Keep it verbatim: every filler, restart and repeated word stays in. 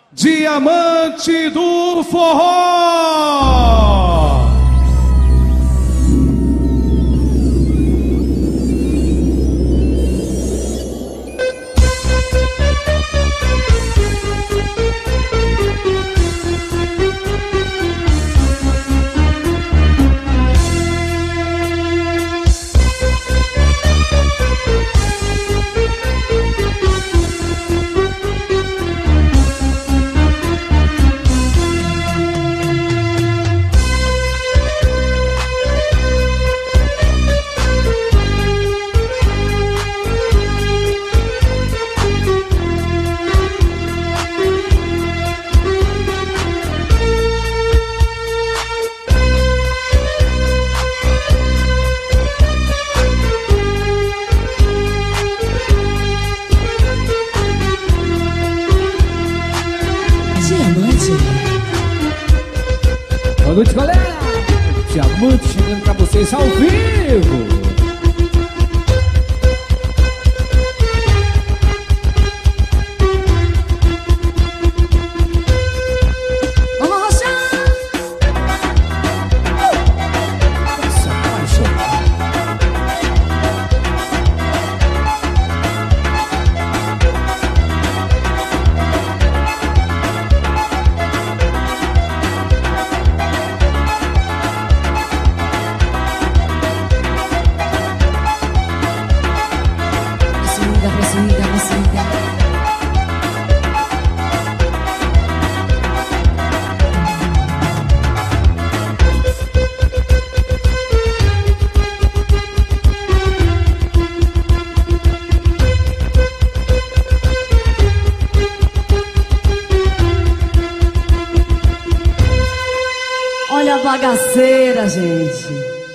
Diamante do Forró. Boa noite, galera! Diamante chegando pra vocês ao vivo! Vamos roxar! Nossa, paixão! Prossiga, prossiga, prossiga. Olha a bagaceira, gente.